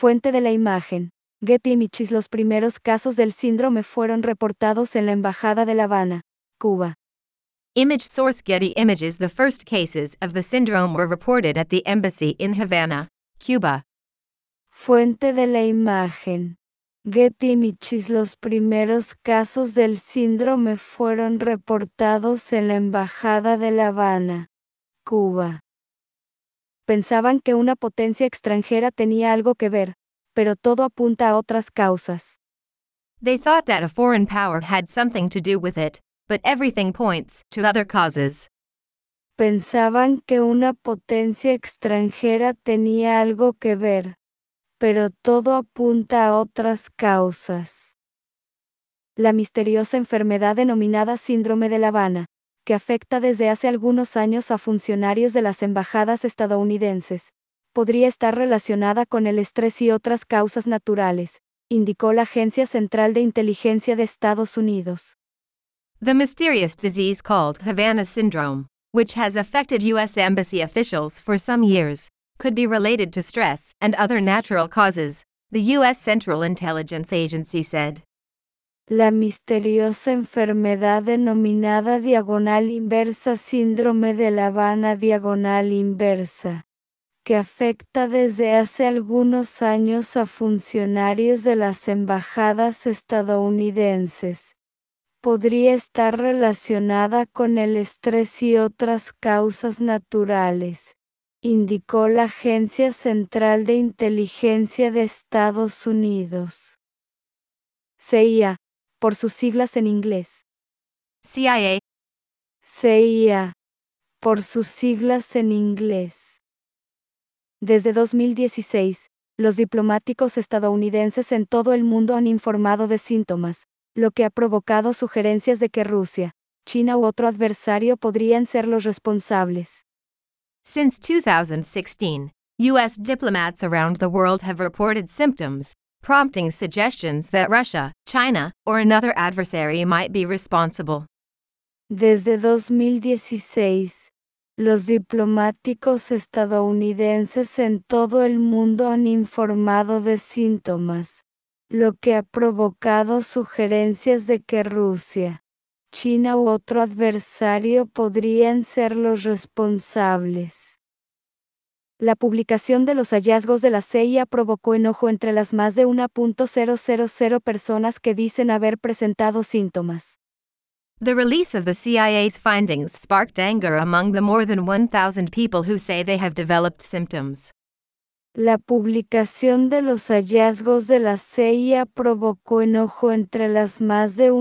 Fuente de la imagen. Getty Images. Los primeros casos del síndrome fueron reportados en la Embajada de La Habana, Cuba. Image source Getty Images. The first cases of the syndrome were reported at the embassy in Havana, Cuba. Fuente de la imagen. Getty Images. Los primeros casos del síndrome fueron reportados en la Embajada de La Habana, Cuba. Pensaban que una potencia extranjera tenía algo que ver, pero todo apunta a otras causas. They thought that a foreign power had something to do with it, but everything points to other causes. Pensaban que una potencia extranjera tenía algo que ver, pero todo apunta a otras causas. La misteriosa enfermedad denominada Síndrome de La Habana, que afecta desde hace algunos años a funcionarios de las embajadas estadounidenses, podría estar relacionada con el estrés y otras causas naturales, indicó la Agencia Central de Inteligencia de Estados Unidos. The mysterious disease called Havana syndrome, which has affected U.S. Embassy officials for some years, could be related to stress and other natural causes, the U.S. Central Intelligence Agency said. La misteriosa enfermedad denominada diagonal inversa Síndrome de La Habana diagonal inversa, que afecta desde hace algunos años a funcionarios de las embajadas estadounidenses, podría estar relacionada con el estrés y otras causas naturales, indicó la Agencia Central de Inteligencia de Estados Unidos. CIA, por sus siglas en inglés. CIA. CIA, por sus siglas en inglés. Desde 2016, los diplomáticos estadounidenses en todo el mundo han informado de síntomas, lo que ha provocado sugerencias de que Rusia, China u otro adversario podrían ser los responsables. Since 2016, U.S. diplomats around the world have reported symptoms, prompting suggestions that Russia, China, or another adversary might be responsible. Desde 2016, los diplomáticos estadounidenses en todo el mundo han informado de síntomas, lo que ha provocado sugerencias de que Rusia, China u otro adversario podrían ser los responsables. La publicación de los hallazgos de la CIA provocó enojo entre las más de 1.000 personas que dicen haber presentado síntomas. The release of the CIA's findings sparked anger among the more than 1,000 people who say they have developed symptoms. La publicación de los hallazgos de la CIA provocó enojo entre las más de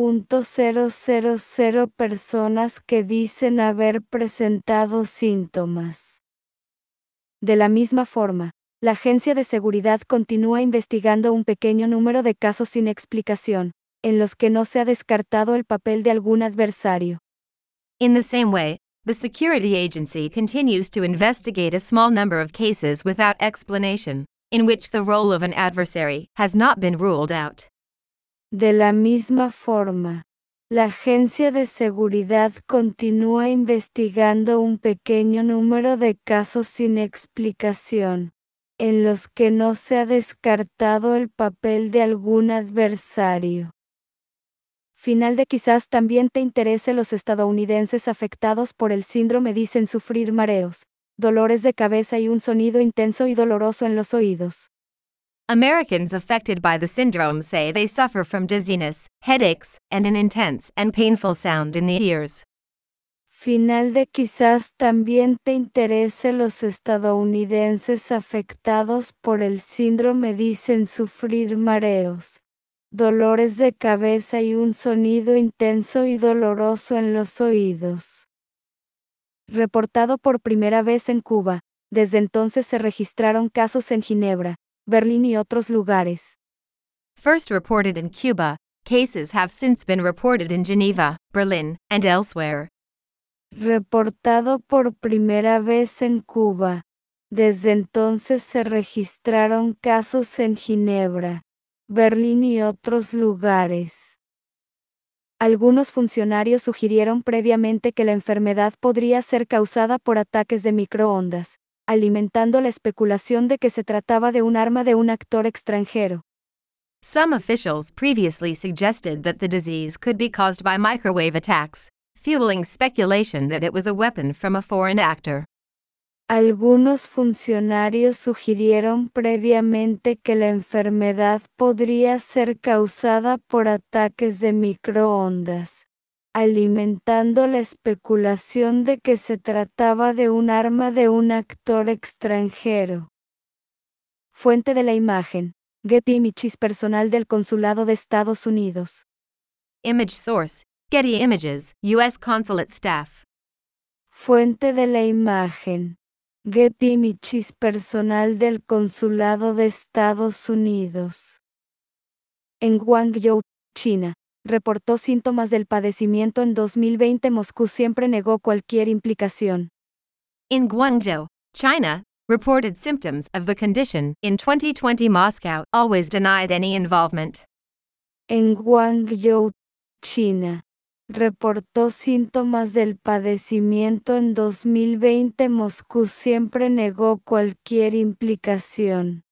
1.000 personas que dicen haber presentado síntomas. De la misma forma, la Agencia de Seguridad continúa investigando un pequeño número de casos sin explicación, en los que no se ha descartado el papel de algún adversario. In the same way, the security agency continues to investigate a small number of cases without explanation, in which the role of an adversary has not been ruled out. De la misma forma, la Agencia de Seguridad continúa investigando un pequeño número de casos sin explicación, en los que no se ha descartado el papel de algún adversario. Final de quizás también te interese. Los estadounidenses afectados por el síndrome dicen sufrir mareos, dolores de cabeza y un sonido intenso y doloroso en los oídos. Americans affected by the syndrome say they suffer from dizziness, headaches, and an intense and painful sound in the ears. Final de quizás también te interese. Los estadounidenses afectados por el síndrome dicen sufrir mareos, dolores de cabeza y un sonido intenso y doloroso en los oídos. Reportado por primera vez en Cuba, desde entonces se registraron casos en Ginebra, Berlín y otros lugares. First reported in Cuba, cases have since been reported in Geneva, Berlin, and elsewhere. Reportado por primera vez en Cuba, desde entonces se registraron casos en Ginebra, Berlín y otros lugares. Algunos funcionarios sugirieron previamente que la enfermedad podría ser causada por ataques de microondas, alimentando la especulación de que se trataba de un arma de un actor extranjero. Some officials previously suggested that the disease could be caused by microwave attacks, fueling speculation that it was a weapon from a foreign actor. Algunos funcionarios sugirieron previamente que la enfermedad podría ser causada por ataques de microondas, alimentando la especulación de que se trataba de un arma de un actor extranjero. Fuente de la imagen: Getty Images. Personal del Consulado de Estados Unidos. Image source: Getty Images, U.S. Consulate staff. Fuente de la imagen: Getty Images. Personal del Consulado de Estados Unidos. En Guangzhou, China, reportó síntomas del padecimiento en 2020. Moscú siempre negó cualquier implicación. In Guangzhou, China, reported symptoms of the condition in 2020. Moscow always denied any involvement. En Guangzhou, China, reportó síntomas del padecimiento en 2020. Moscú siempre negó cualquier implicación.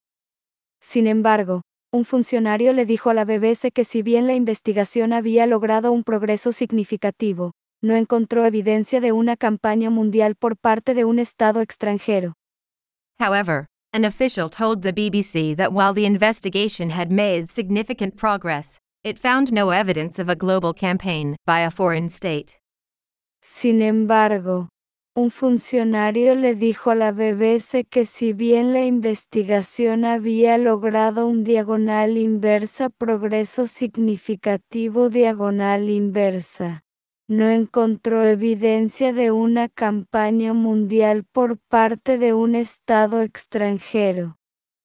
Sin embargo, un funcionario le dijo a la BBC que si bien la investigación había logrado un progreso significativo, no encontró evidencia de una campaña mundial por parte de un Estado extranjero. However, an official told the BBC that while the investigation had made significant progress, it found no evidence of a global campaign by a foreign state. Sin embargo, un funcionario le dijo a la BBC que si bien la investigación había logrado un diagonal inversa progreso significativo diagonal inversa, no encontró evidencia de una campaña mundial por parte de un Estado extranjero.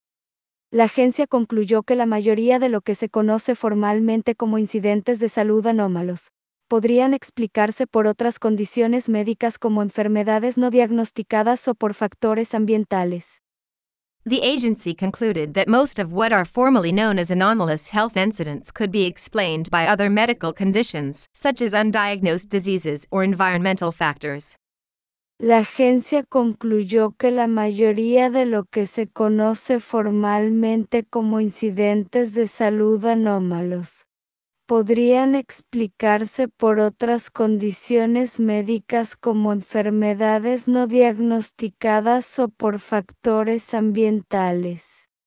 La agencia concluyó que la mayoría de lo que se conoce formalmente como incidentes de salud anómalos podrían explicarse por otras condiciones médicas como enfermedades no diagnosticadas o por factores ambientales. The agency concluded that most of what are formally known as anomalous health incidents could be explained by other medical conditions, such as undiagnosed diseases or environmental factors. La agencia concluyó que la mayoría de lo que se conoce formalmente como incidentes de salud anómalos podrían explicarse por otras condiciones médicas como enfermedades no diagnosticadas o por factores ambientales.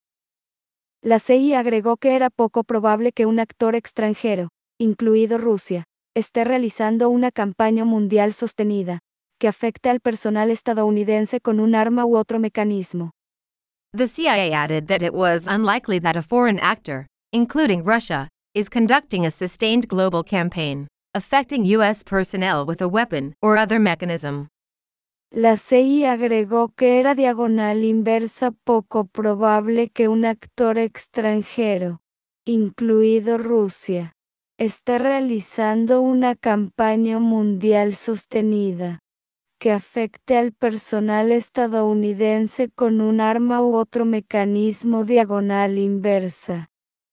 La CIA agregó que era poco probable que un actor extranjero, incluido Rusia, esté realizando una campaña mundial sostenida, que afecte al personal estadounidense con un arma u otro mecanismo. The CIA added that it was unlikely that a foreign actor, including Russia, is conducting a sustained global campaign, affecting U.S. personnel with a weapon or other mechanism. La CIA agregó que era diagonal inversa poco probable que un actor extranjero, incluido Rusia, esté realizando una campaña mundial sostenida, que afecte al personal estadounidense con un arma u otro mecanismo diagonal inversa.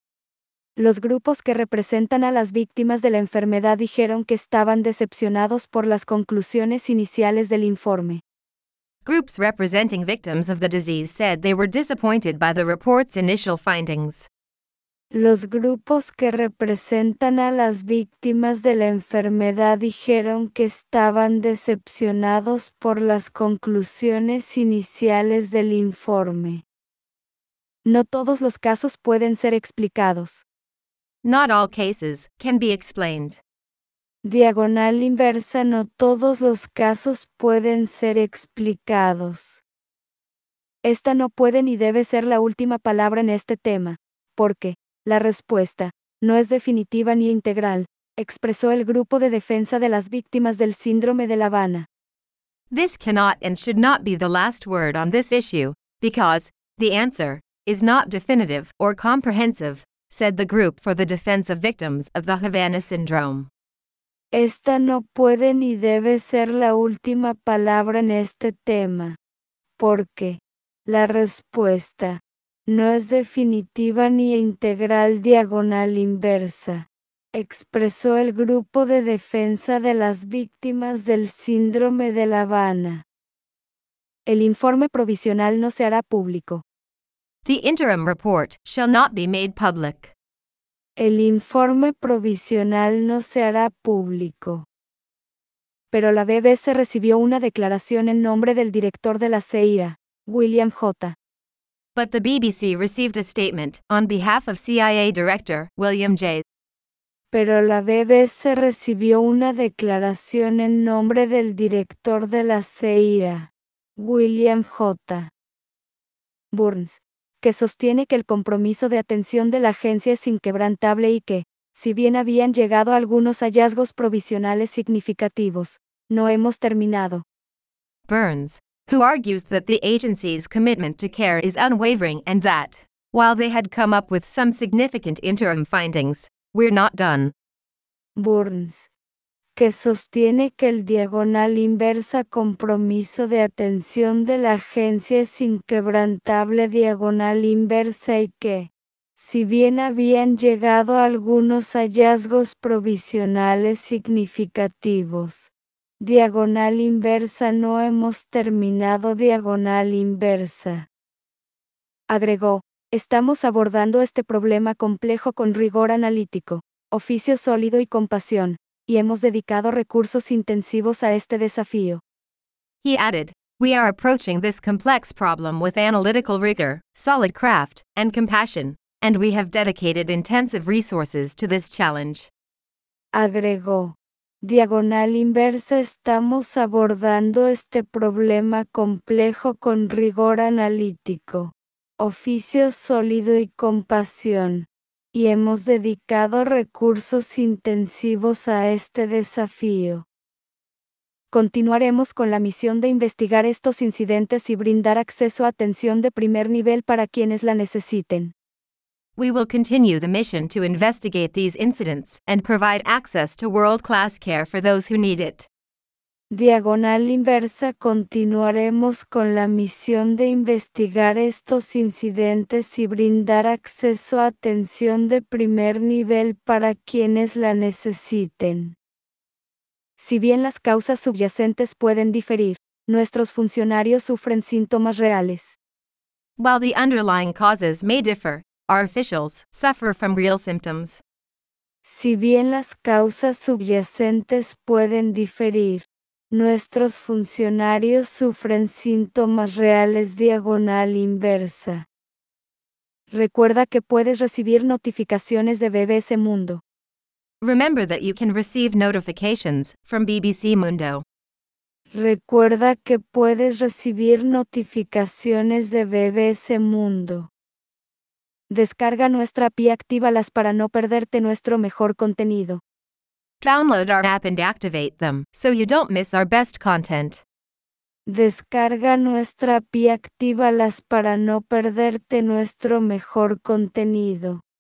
Los grupos que representan a las víctimas de la enfermedad dijeron que estaban decepcionados por las conclusiones iniciales del informe. Groups representing victims of the disease said they were disappointed by the report's initial findings. Los grupos que representan a las víctimas de la enfermedad dijeron que estaban decepcionados por las conclusiones iniciales del informe. No todos los casos pueden ser explicados. Not all cases can be explained. Diagonal inversa. No todos los casos pueden ser explicados. Esta no puede ni debe ser la última palabra en este tema, porque la respuesta no es definitiva ni integral, expresó el Grupo de Defensa de las Víctimas del Síndrome de La Habana. This cannot and should not be the last word on this issue, because the answer is not definitive or comprehensive, said the Group for the Defense of Victims of the Havana Syndrome. Esta no puede ni debe ser la última palabra en este tema, porque la respuesta no es definitiva ni integral diagonal inversa, expresó el Grupo de Defensa de las Víctimas del Síndrome de La Habana. El informe provisional no se hará público. The interim report shall not be made public. El informe provisional no se hará público. Pero la BBC recibió una declaración en nombre del director de la CIA, William J. But the BBC received a statement on behalf of CIA Director William J. Pero la BBC recibió una declaración en nombre del director de la CIA, William J. Burns, que sostiene que el compromiso de atención de la agencia es inquebrantable y que, si bien habían llegado algunos hallazgos provisionales significativos, no hemos terminado. Burns, who argues that the agency's commitment to care is unwavering and that, while they had come up with some significant interim findings, we're not done. Burns, que sostiene que el diagonal inversa compromiso de atención de la agencia es inquebrantable diagonal inversa y que, si bien habían llegado algunos hallazgos provisionales significativos, diagonal inversa no hemos terminado diagonal inversa. Agregó, estamos abordando este problema complejo con rigor analítico, oficio sólido y compasión, y hemos dedicado recursos intensivos a este desafío. He added, we are approaching this complex problem with analytical rigor, solid craft, and compassion, and we have dedicated intensive resources to this challenge. Agregó, diagonal inversa estamos abordando este problema complejo con rigor analítico, oficio sólido y compasión, y hemos dedicado recursos intensivos a este desafío. Continuaremos con la misión de investigar estos incidentes y brindar acceso a atención de primer nivel para quienes la necesiten. We will continue the mission to investigate these incidents and provide access to world-class care for those who need it. Diagonal inversa. Continuaremos con la misión de investigar estos incidentes y brindar acceso a atención de primer nivel para quienes la necesiten. Si bien las causas subyacentes pueden diferir, nuestros funcionarios sufren síntomas reales. While the underlying causes may differ, our officials suffer from real symptoms. Si bien las causas subyacentes pueden diferir, nuestros funcionarios sufren síntomas reales diagonal inversa. Recuerda que puedes recibir notificaciones de BBC Mundo. Remember that you can receive notifications from BBC Mundo. Recuerda que puedes recibir notificaciones de BBC Mundo. Descarga nuestra app y actívalas para no perderte nuestro mejor contenido. Download our app and activate them so you don't miss our best content. Descarga nuestra app y actívalas para no perderte nuestro mejor contenido.